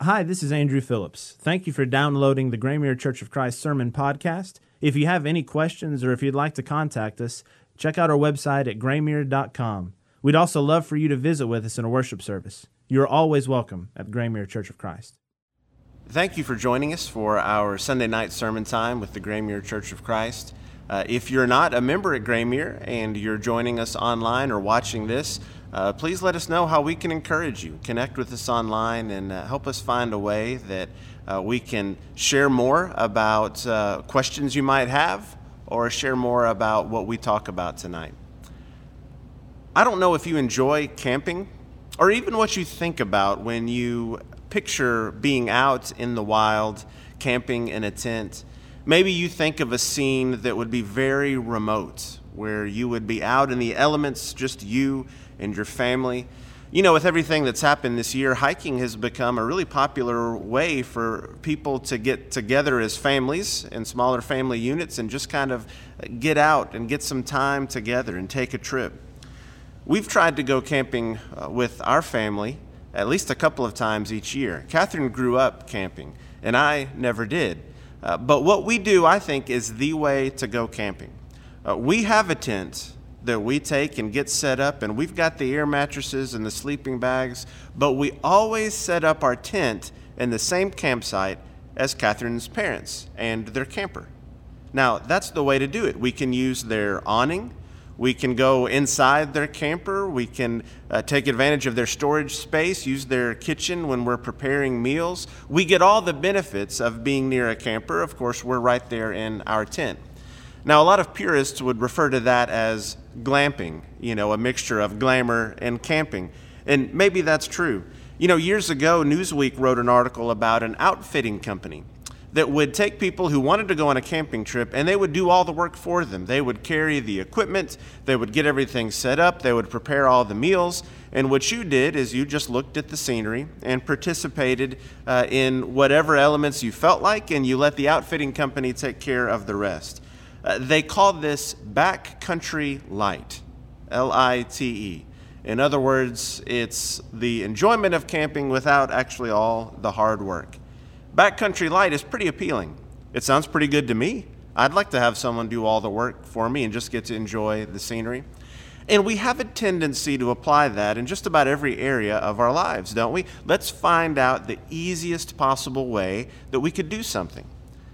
Hi, this is Andrew Phillips. Thank you for downloading the Graymere Church of Christ Sermon Podcast. If you have any questions or if you'd like to contact us, check out our website at graymere.com. We'd also love for you to visit with us in a worship service. You're always welcome at the Graymere Church of Christ. Thank you for joining us for our Sunday night sermon time with the Graymere Church of Christ. If you're not a member at Graymere and you're joining us online or watching this, please let us know how we can encourage you. Connect with us online and help us find a way that we can share more about questions you might have or share more about what we talk about tonight. I don't know if you enjoy camping or even what you think about when you picture being out in the wild, camping in a tent. Maybe you think of a scene that would be very remote, where you would be out in the elements, just you and your family. You know, with everything that's happened this year, hiking has become a really popular way for people to get together as families and smaller family units and just kind of get out and get some time together and take a trip. We've tried to go camping with our family at least a couple of times each year. Catherine grew up camping, and I never did. But what we do, I think, is the way to go camping. We have a tent that we take and get set up, and we've got the air mattresses and the sleeping bags, but we always set up our tent in the same campsite as Catherine's parents and their camper. Now, that's the way to do it. We can use their awning. We can go inside their camper. We can take advantage of their storage space, use their kitchen when we're preparing meals. We get all the benefits of being near a camper. Of course, we're right there in our tent. Now, a lot of purists would refer to that as glamping, a mixture of glamour and camping. And maybe that's true. Years ago, Newsweek wrote an article about an outfitting company that would take people who wanted to go on a camping trip, and they would do all the work for them. They would carry the equipment, they would get everything set up, they would prepare all the meals, and what you did is you just looked at the scenery and participated in whatever elements you felt like, and you let the outfitting company take care of the rest. They called this Backcountry Lite, L-I-T-E. In other words, it's the enjoyment of camping without actually all the hard work. Backcountry Lite is pretty appealing. It sounds pretty good to me. I'd like to have someone do all the work for me and just get to enjoy the scenery. And we have a tendency to apply that in just about every area of our lives, don't we? Let's find out the easiest possible way that we could do something.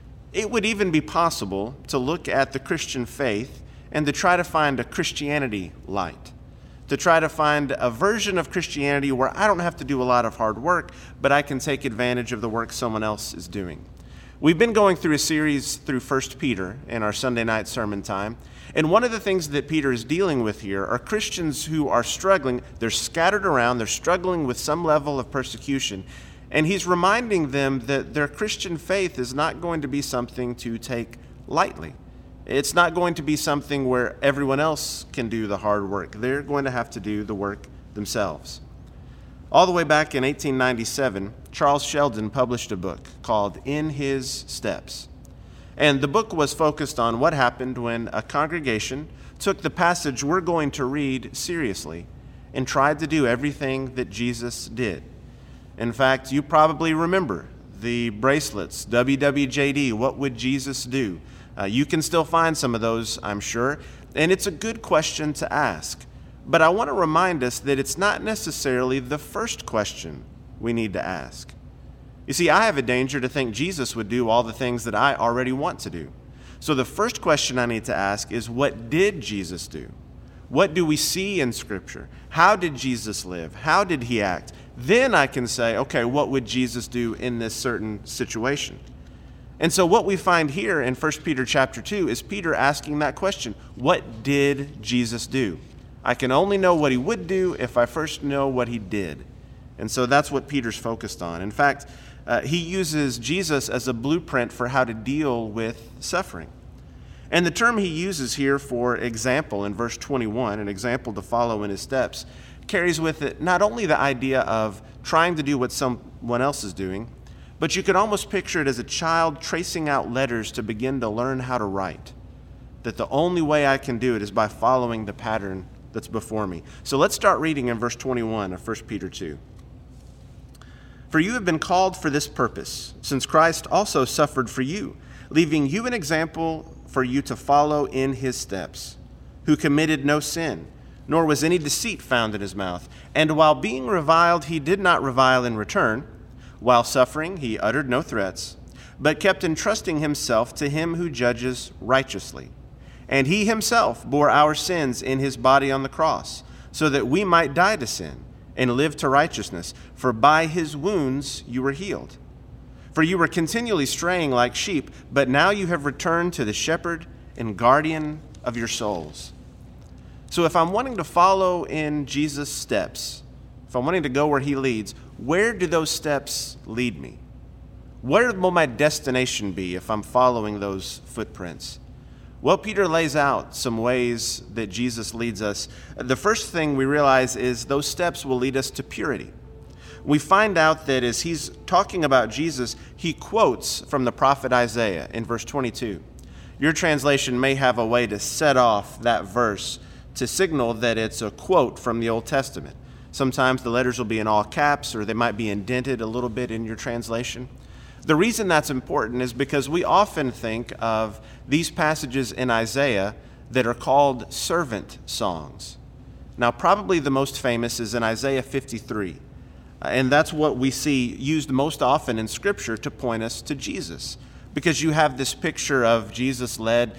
It would even be possible to look at the Christian faith and to try to find a Christianity light, to try to find a version of Christianity where I don't have to do a lot of hard work, but I can take advantage of the work someone else is doing. We've been going through a series through 1 Peter in our Sunday night sermon time, and one of the things that Peter is dealing with here are Christians who are struggling. They're scattered around, they're struggling with some level of persecution, and he's reminding them that their Christian faith is not going to be something to take lightly. It's not going to be something where everyone else can do the hard work. They're going to have to do the work themselves. All the way back in 1897, Charles Sheldon published a book called In His Steps. And the book was focused on what happened when a congregation took the passage we're going to read seriously and tried to do everything that Jesus did. In fact, you probably remember the bracelets, WWJD, what would Jesus do? You can still find some of those, I'm sure, and it's a good question to ask. But I want to remind us that it's not necessarily the first question we need to ask. You see, I have a danger to think Jesus would do all the things that I already want to do. So the first question I need to ask is, what did Jesus do? What do we see in Scripture? How did Jesus live? How did he act? Then I can say, okay, what would Jesus do in this certain situation? And so what we find here in 1 Peter chapter 2 is Peter asking that question. What did Jesus do? I can only know what he would do if I first know what he did. And so that's what Peter's focused on. In fact, he uses Jesus as a blueprint for how to deal with suffering. And the term he uses here for example in verse 21, an example to follow in his steps, carries with it not only the idea of trying to do what someone else is doing, but you could almost picture it as a child tracing out letters to begin to learn how to write. That the only way I can do it is by following the pattern that's before me. So let's start reading in verse 21 of 1 Peter 2. For you have been called for this purpose, since Christ also suffered for you, leaving you an example for you to follow in his steps, who committed no sin, nor was any deceit found in his mouth. And while being reviled, he did not revile in return. While suffering, he uttered no threats, but kept entrusting himself to him who judges righteously. And he himself bore our sins in his body on the cross, so that we might die to sin and live to righteousness. For by his wounds you were healed. For you were continually straying like sheep, but now you have returned to the shepherd and guardian of your souls. So if I'm wanting to follow in Jesus' steps, if I'm wanting to go where he leads, where do those steps lead me? Where will my destination be if I'm following those footprints? Well, Peter lays out some ways that Jesus leads us. The first thing we realize is those steps will lead us to purity. We find out that as he's talking about Jesus, he quotes from the prophet Isaiah in verse 22. Your translation may have a way to set off that verse to signal that it's a quote from the Old Testament. Sometimes the letters will be in all caps, or they might be indented a little bit in your translation. The reason that's important is because we often think of these passages in Isaiah that are called servant songs. Now, probably the most famous is in Isaiah 53, and that's what we see used most often in Scripture to point us to Jesus, because you have this picture of Jesus led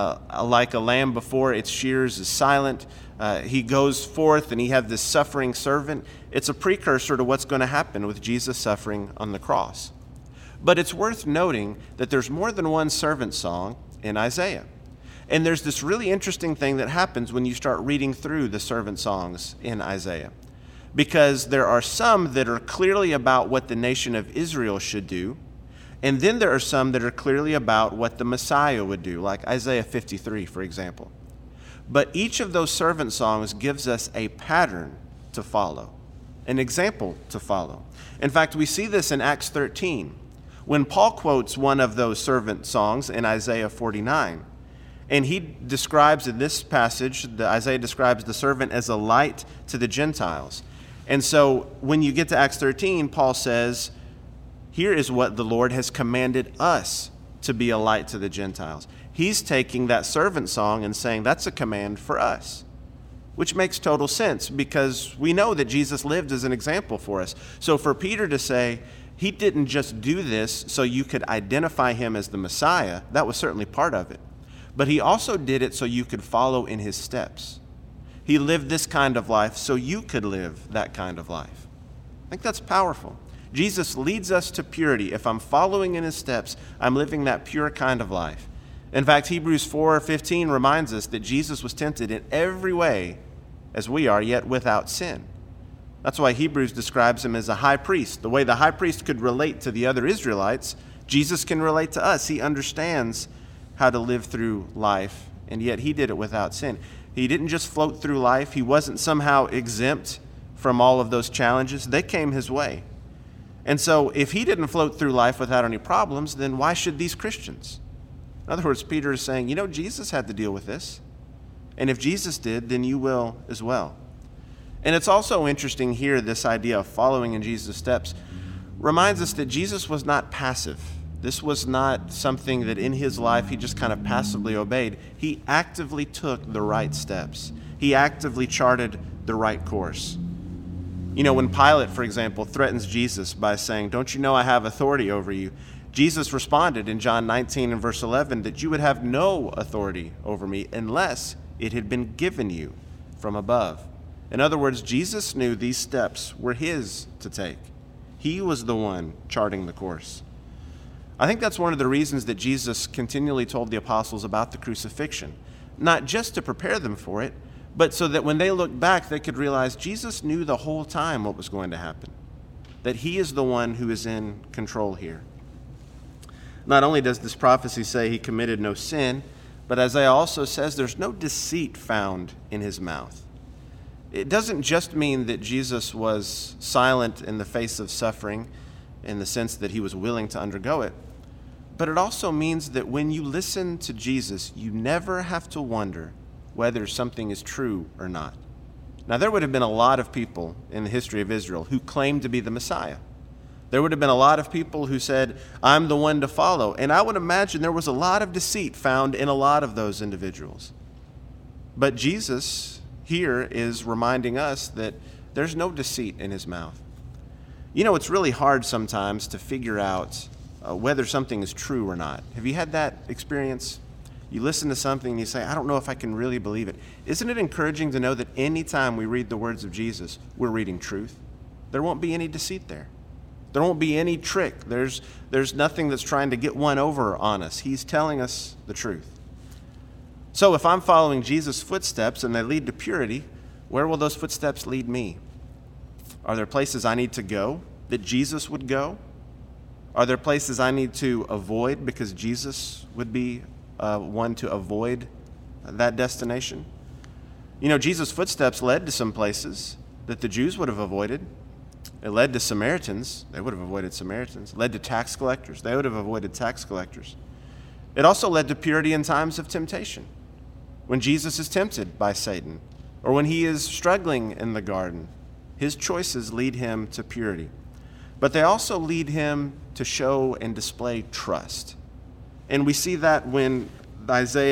like a lamb before its shears is silent. He goes forth and he had this suffering servant. It's a precursor to what's going to happen with Jesus suffering on the cross. But it's worth noting that there's more than one servant song in Isaiah. And there's this really interesting thing that happens when you start reading through the servant songs in Isaiah. Because there are some that are clearly about what the nation of Israel should do, and then there are some that are clearly about what the Messiah would do, like Isaiah 53, for example. But each of those servant songs gives us a pattern to follow, an example to follow. In fact, we see this in Acts 13. When Paul quotes one of those servant songs in Isaiah 49, and he describes in this passage, Isaiah describes the servant as a light to the Gentiles. And so when you get to Acts 13, Paul says, here is what the Lord has commanded us to be a light to the Gentiles. He's taking that servant song and saying that's a command for us, which makes total sense because we know that Jesus lived as an example for us. So for Peter to say, he didn't just do this so you could identify him as the Messiah. That was certainly part of it. But he also did it so you could follow in his steps. He lived this kind of life so you could live that kind of life. I think that's powerful. Jesus leads us to purity. If I'm following in his steps, I'm living that pure kind of life. In fact, Hebrews 4:15 reminds us that Jesus was tempted in every way as we are, yet without sin. That's why Hebrews describes him as a high priest. The way the high priest could relate to the other Israelites, Jesus can relate to us. He understands how to live through life, and yet he did it without sin. He didn't just float through life. He wasn't somehow exempt from all of those challenges. They came his way. And so if he didn't float through life without any problems, then why should these Christians? In other words, Peter is saying, Jesus had to deal with this. And if Jesus did, then you will as well. And it's also interesting here, this idea of following in Jesus' steps reminds us that Jesus was not passive. This was not something that in his life he just kind of passively obeyed. He actively took the right steps. He actively charted the right course. When Pilate, for example, threatens Jesus by saying, "Don't you know I have authority over you?" Jesus responded in John 19 and verse 11 that you would have no authority over me unless it had been given you from above. In other words, Jesus knew these steps were his to take. He was the one charting the course. I think that's one of the reasons that Jesus continually told the apostles about the crucifixion, not just to prepare them for it, but so that when they looked back, they could realize Jesus knew the whole time what was going to happen, that he is the one who is in control here. Not only does this prophecy say he committed no sin, but Isaiah also says there's no deceit found in his mouth. It doesn't just mean that Jesus was silent in the face of suffering in the sense that he was willing to undergo it, but it also means that when you listen to Jesus, you never have to wonder whether something is true or not. Now, there would have been a lot of people in the history of Israel who claimed to be the Messiah, There would have been a lot of people who said, I'm the one to follow. And I would imagine there was a lot of deceit found in a lot of those individuals. But Jesus here is reminding us that there's no deceit in his mouth. You know, it's really hard sometimes to figure out whether something is true or not. Have you had that experience? You listen to something and you say, I don't know if I can really believe it. Isn't it encouraging to know that anytime we read the words of Jesus, we're reading truth? There won't be any deceit there. There won't be any trick. There's nothing that's trying to get one over on us. He's telling us the truth. So if I'm following Jesus' footsteps and they lead to purity, where will those footsteps lead me? Are there places I need to go that Jesus would go? Are there places I need to avoid because Jesus would be one to avoid that destination? You know, Jesus' footsteps led to some places that the Jews would have avoided. It led to Samaritans. They would have avoided Samaritans. It led to tax collectors. They would have avoided tax collectors. It also led to purity in times of temptation. When Jesus is tempted by Satan, or when he is struggling in the garden, his choices lead him to purity. But they also lead him to show and display trust. And we see that when the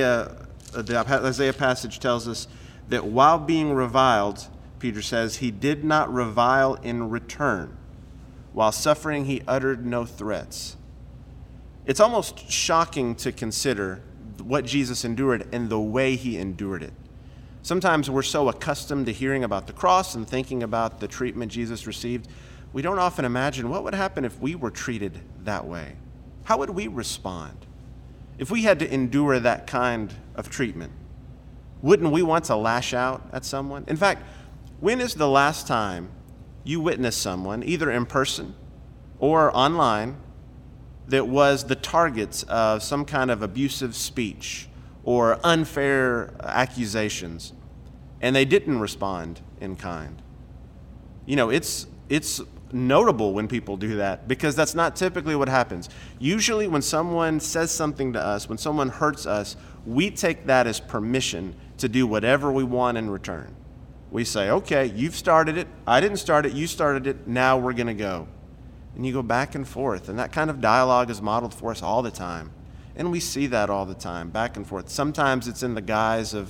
Isaiah passage tells us that while being reviled, Peter says, he did not revile in return. While suffering, he uttered no threats. It's almost shocking to consider what Jesus endured and the way he endured it. Sometimes we're so accustomed to hearing about the cross and thinking about the treatment Jesus received, we don't often imagine what would happen if we were treated that way. How would we respond? If we had to endure that kind of treatment, wouldn't we want to lash out at someone? In fact, when is the last time you witnessed someone, either in person or online, that was the target of some kind of abusive speech or unfair accusations, and they didn't respond in kind? You know, it's notable when people do that, because that's not typically what happens. Usually when someone says something to us, when someone hurts us, we take that as permission to do whatever we want in return. We say, okay, you've started it. I didn't start it. You started it. Now we're going to go. And you go back and forth. And that kind of dialogue is modeled for us all the time. And we see that all the time, back and forth. Sometimes it's in the guise of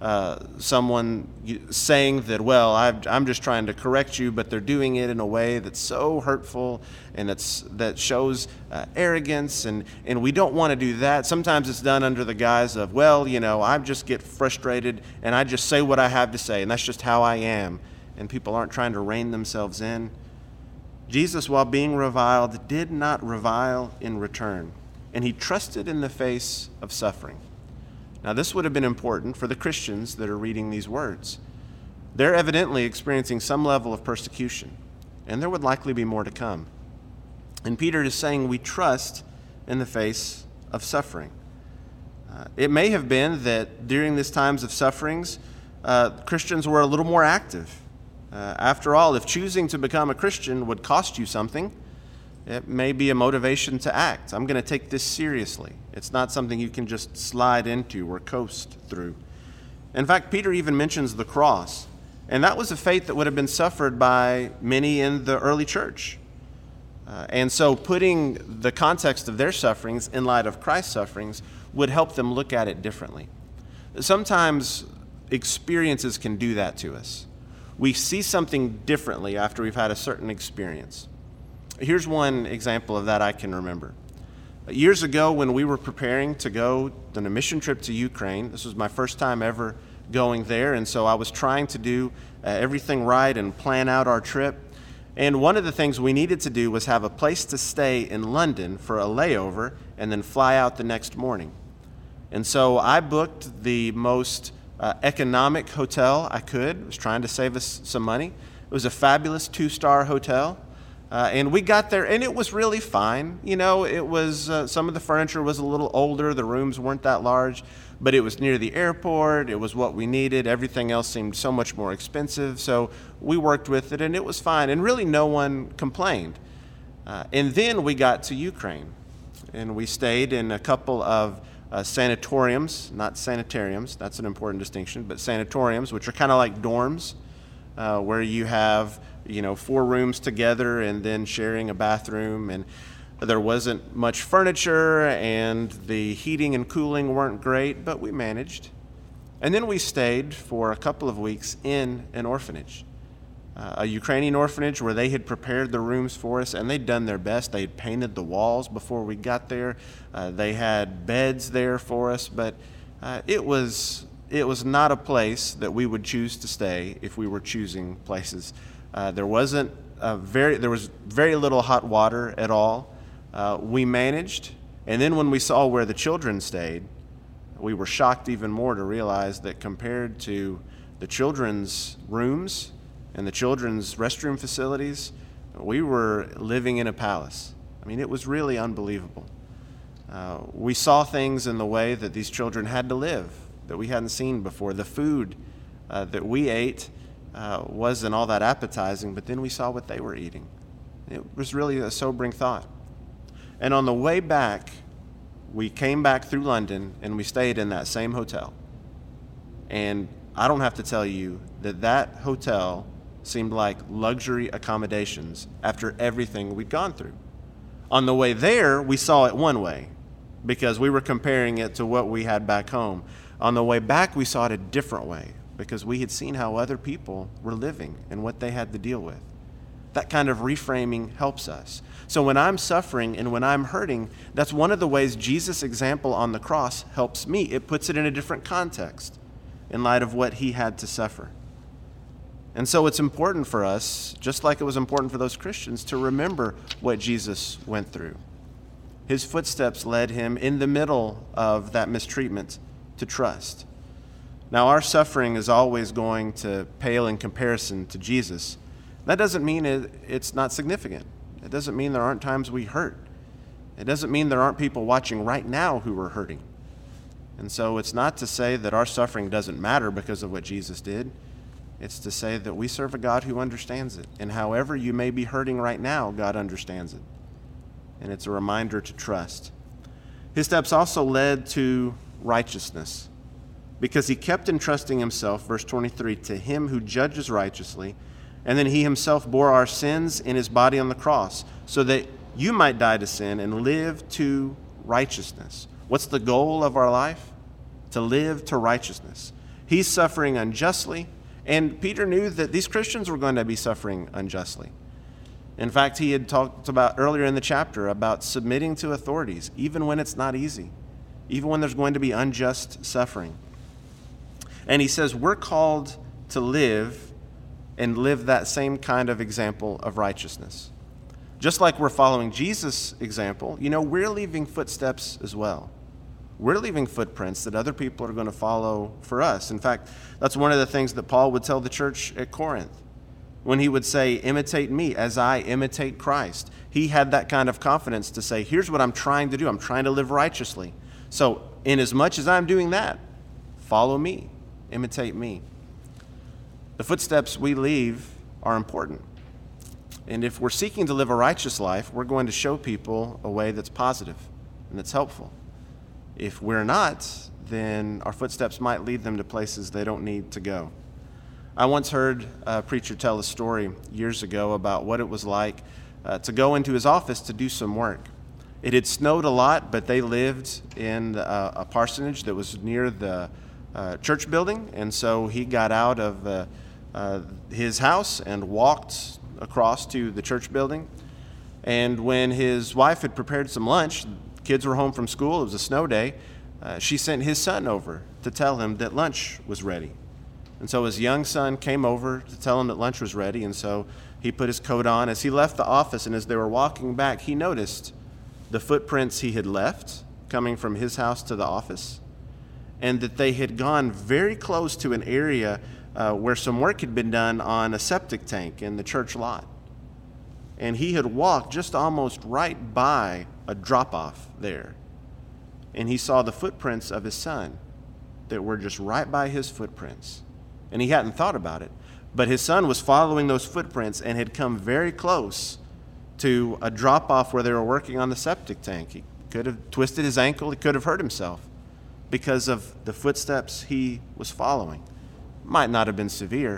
someone saying that, well, I'm just trying to correct you, but they're doing it in a way that's so hurtful and that shows arrogance, and we don't want to do that. Sometimes it's done under the guise of, well, you know, I just get frustrated and I just say what I have to say, and that's just how I am, and people aren't trying to rein themselves in. Jesus, while being reviled, did not revile in return, and he trusted in the face of suffering. Now, this would have been important for the Christians that are reading these words. They're evidently experiencing some level of persecution, and there would likely be more to come. And Peter is saying we trust in the face of suffering. It may have been that during these times of sufferings, Christians were a little more active. After all, if choosing to become a Christian would cost you something, it may be a motivation to act. I'm going to take this seriously. It's not something you can just slide into or coast through. In fact, Peter even mentions the cross. And that was a fate that would have been suffered by many in the early church. And so putting the context of their sufferings in light of Christ's sufferings would help them look at it differently. Sometimes experiences can do that to us. We see something differently after we've had a certain experience. Here's one example of that I can remember. Years ago, when we were preparing to go on a mission trip to Ukraine, this was my first time ever going there, and so I was trying to do everything right and plan out our trip. And one of the things we needed to do was have a place to stay in London for a layover and then fly out the next morning. And so I booked the most economic hotel I could. I was trying to save us some money. It was a fabulous 2-star hotel. And we got there, and it was really fine. You know, it was some of the furniture was a little older. The rooms weren't that large, but it was near the airport. It was what we needed. Everything else seemed so much more expensive. So we worked with it, and it was fine. And really no one complained. And then we got to Ukraine, and we stayed in a couple of sanatoriums, not sanitariums. That's an important distinction, but sanatoriums, which are kind of like dorms. where you have 4 rooms together and then sharing a bathroom, and there wasn't much furniture and the heating and cooling weren't great, but we managed. And then we stayed for a couple of weeks in an orphanage, a Ukrainian orphanage where they had prepared the rooms for us, and they'd done their best. They had painted the walls before we got there. They had beds there for us, but it was not a place that we would choose to stay if we were choosing places. There was very little hot water at all. We managed, and then when we saw where the children stayed, we were shocked even more to realize that compared to the children's rooms and the children's restroom facilities, we were living in a palace. I mean, it was really unbelievable. We saw things in the way that these children had to live that we hadn't seen before. The food that we ate wasn't all that appetizing, but then we saw what they were eating. It was really a sobering thought. And on the way back, we came back through London and we stayed in that same hotel. And I don't have to tell you that hotel seemed like luxury accommodations after everything we'd gone through. On the way there, we saw it one way because we were comparing it to what we had back home. On the way back, we saw it a different way because we had seen how other people were living and what they had to deal with. That kind of reframing helps us. So when I'm suffering and when I'm hurting, that's one of the ways Jesus' example on the cross helps me. It puts it in a different context in light of what he had to suffer. And so it's important for us, just like it was important for those Christians, to remember what Jesus went through. His footsteps led him in the middle of that mistreatment to trust. Now, our suffering is always going to pale in comparison to Jesus. That doesn't mean it's not significant. It doesn't mean there aren't times we hurt. It doesn't mean there aren't people watching right now who are hurting. And so it's not to say that our suffering doesn't matter because of what Jesus did. It's to say that we serve a God who understands it. And however you may be hurting right now, God understands it. And it's a reminder to trust. His steps also led to righteousness because he kept entrusting himself, verse 23, to him who judges righteously. And then he himself bore our sins in his body on the cross so that you might die to sin and live to righteousness. What's the goal of our life? To live to righteousness. He's suffering unjustly, and Peter knew that these Christians were going to be suffering unjustly. In fact, he had talked about earlier in the chapter about submitting to authorities, even when it's not easy, even when there's going to be unjust suffering. And he says we're called to live and live that same kind of example of righteousness. Just like we're following Jesus' example, we're leaving footsteps as well. We're leaving footprints that other people are going to follow for us. In fact, that's one of the things that Paul would tell the church at Corinth when he would say, imitate me as I imitate Christ. He had that kind of confidence to say, here's what I'm trying to do. I'm trying to live righteously. So in as much as I'm doing that, follow me, imitate me. The footsteps we leave are important. And if we're seeking to live a righteous life, we're going to show people a way that's positive and that's helpful. If we're not, then our footsteps might lead them to places they don't need to go. I once heard a preacher tell a story years ago about what it was like to go into his office to do some work. It had snowed a lot, but they lived in a parsonage that was near the church building, and so he got out of his house and walked across to the church building. And when his wife had prepared some lunch, kids were home from school, it was a snow day, she sent his son over to tell him that lunch was ready. And so his young son came over to tell him that lunch was ready, and so he put his coat on. As he left the office and as they were walking back, he noticed the footprints he had left coming from his house to the office, and that they had gone very close to an area where some work had been done on a septic tank in the church lot. And he had walked just almost right by a drop-off there. And he saw the footprints of his son that were just right by his footprints. And he hadn't thought about it. But his son was following those footprints and had come very close to a drop-off where they were working on the septic tank. He could have twisted his ankle. He could have hurt himself because of the footsteps he was following. Might not have been severe,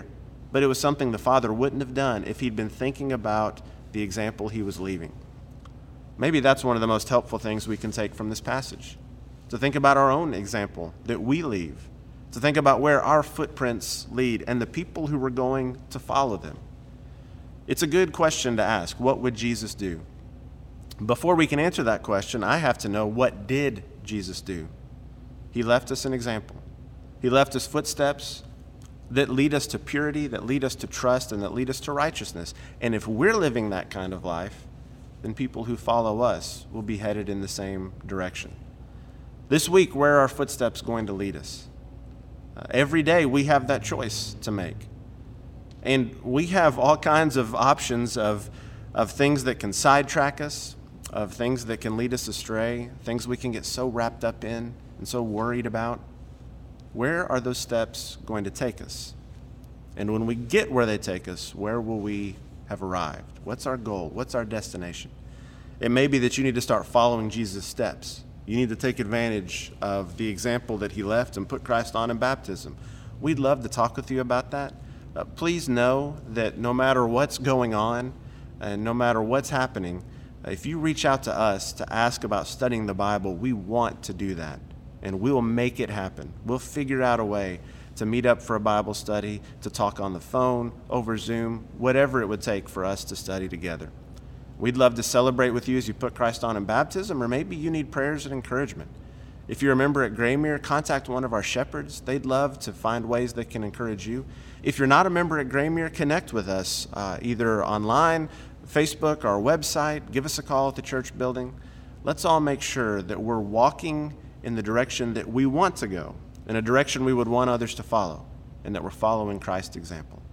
but it was something the Father wouldn't have done if he'd been thinking about the example he was leaving. Maybe that's one of the most helpful things we can take from this passage, to think about our own example that we leave, to think about where our footprints lead and the people who were going to follow them. It's a good question to ask. What would Jesus do? Before we can answer that question, I have to know, what did Jesus do? He left us an example. He left us footsteps that lead us to purity, that lead us to trust, and that lead us to righteousness. And if we're living that kind of life, then people who follow us will be headed in the same direction. This week, where are our footsteps going to lead us? Every day we have that choice to make. And we have all kinds of options of things that can sidetrack us, of things that can lead us astray, things we can get so wrapped up in and so worried about. Where are those steps going to take us? And when we get where they take us, where will we have arrived? What's our goal? What's our destination? It may be that you need to start following Jesus' steps. You need to take advantage of the example that he left and put Christ on in baptism. We'd love to talk with you about that. Please know that no matter what's going on and no matter what's happening, if you reach out to us to ask about studying the Bible, we want to do that, and we'll make it happen. We'll figure out a way to meet up for a Bible study, to talk on the phone, over Zoom, whatever it would take for us to study together. We'd love to celebrate with you as you put Christ on in baptism, or maybe you need prayers and encouragement. If you're a member at Graymere, contact one of our shepherds. They'd love to find ways that can encourage you. If you're not a member at Graymere, connect with us either online, Facebook, our website. Give us a call at the church building. Let's all make sure that we're walking in the direction that we want to go, in a direction we would want others to follow, and that we're following Christ's example.